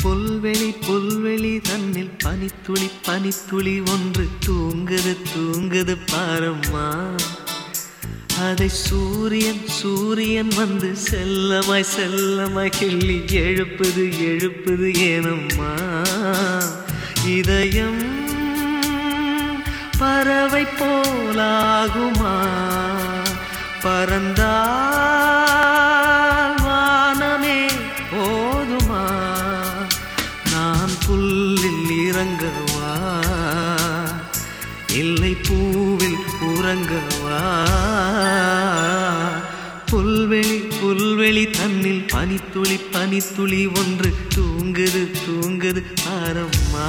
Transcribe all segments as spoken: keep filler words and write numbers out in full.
புல்வெளி புல்வெளி தன்னில் பனித்துளி பனித்துளி ஒன்று தூங்குது தூங்குது பாரம்மா. அதை சூரியன் சூரியன் வந்து செல்லமாய் செல்லமாய் கிள்ளி எழுப்புது எழுப்புது ஏனம்மா. இதயம் பறவை போலாகுமா, பறந்தால் வானமே போதுமா. நான் புல்லில் இறங்கவா இல்லை பூவில் உறங்கவா. புல்வெளி புல்வெளி தன்னில் பனித்துளி பனித்துளி ஒன்று தூங்குது தூங்குது பாரம்மா.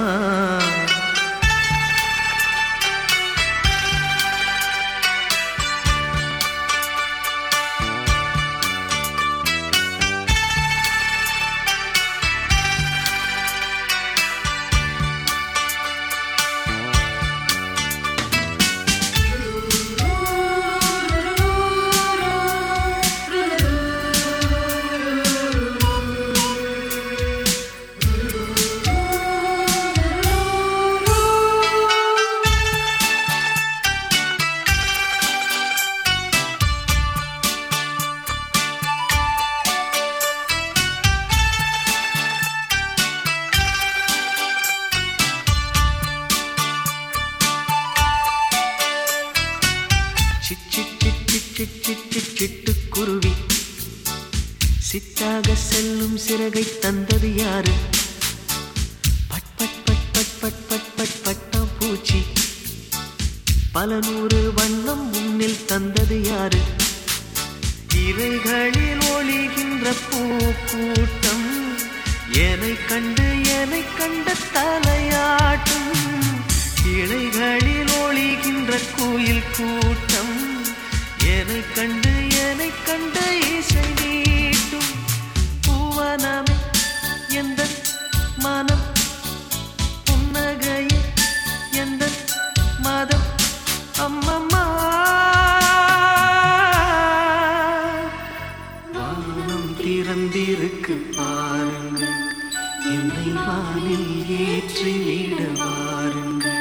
சிட்டுக்குருவி சித்தாக செல்லும் சிறகை தந்தது யாரு? பட் பட் பட் பட் பட் பட் பட் பட்டாம் பூச்சி பல நூறு வண்ணம் முன்னில் தந்தது யாரு? இவைகளில் ஒளிகின்ற பூக்கூட்டம் என்னை கண்டு என்னை கண்ட தலையாட்டும். இலைகளில் ஒளிகின்ற கோயில் கூட்டம் என்னை கண்டு என்னை கண்ட இசை நீட்டும். பூவனமே எந்த மனம் புன்னகையே எந்த மதம் அம்மம்மா. வானம் திறந்திருக்கு பாருங்கள், என்னை வானில் ஏற்றி விட வாருங்கள்.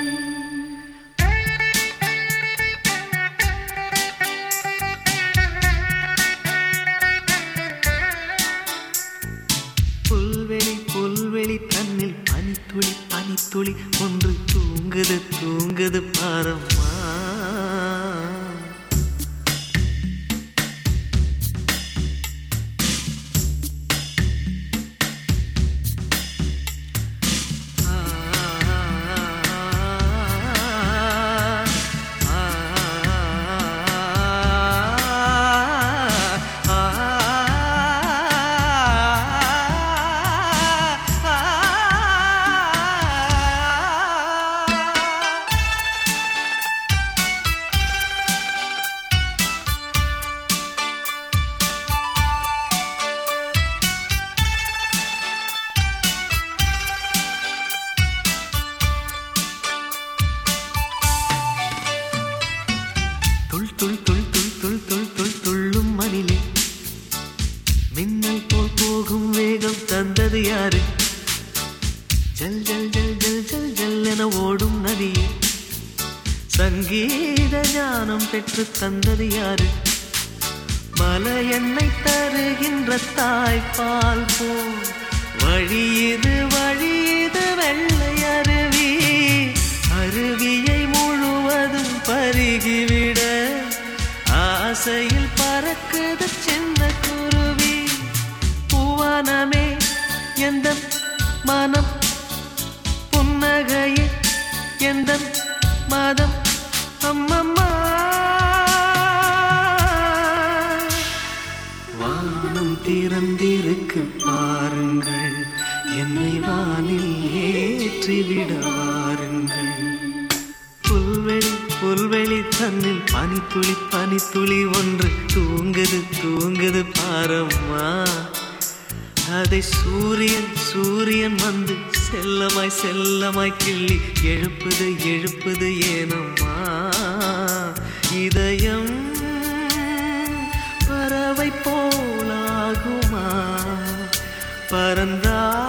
புல்வெளி புல்வெளி தன்னில் பனித்துளி பனித்துளி ஒன்று தூங்குது தூங்குது பாரம்மா. துள் துள் துள் துள் துள் துள் துள் துள்ளும் மணிலே மின்னல் போல் போகும் வேகம் தந்தது யாரு? ஜல் ஜல் ஜல் ஜல் ஜல் ஜல் என ஓடும் நதியே சங்கீத ஞானம் பெற்று தந்தது யாரு? மலை எண்ணெய் தருகின்ற தாய்ப்பால் போல் வழியது வழியது வெள்ளை அருவி. அருவியை முழுவதும் பருகிவிட ஆசையில் பறக்குது சின்ன குருவி. பூவனமே எந்த மனம் புன்னகையே எந்த மதம் அம்மம்மா. வானம் திறந்திருக்கு பாருங்கள், என்னை வானில் ஏற்றிவிட வாருங்கள். புல்வெளி புல்வெளி தன்னில் பனித்துளி பனித்துளி ஒன்று தூங்குது தூங்குது பாரம்மா. அதை சூரியன் சூரியன் வந்து செல்லமாய் செல்லமாய் கிள்ளி எழுப்புது எழுப்புது ஏனம்மா. இதயம் பறவை போலாகுமா, பறந்தா